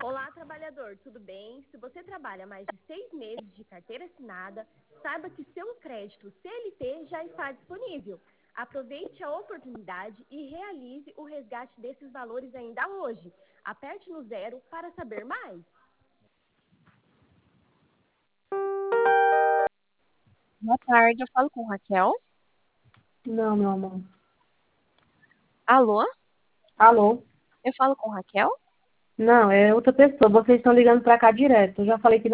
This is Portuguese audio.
Olá, trabalhador, tudo bem? Se você trabalha mais de 6 meses de carteira assinada, saiba que seu crédito CLT já está disponível. Aproveite a oportunidade e realize o resgate desses valores ainda hoje. Aperte no 0 para saber mais. Boa tarde, eu falo com Raquel. Não, meu amor. Alô? Alô? Eu falo com Raquel? Não, é outra pessoa. Vocês estão ligando pra cá direto. Eu já falei que não.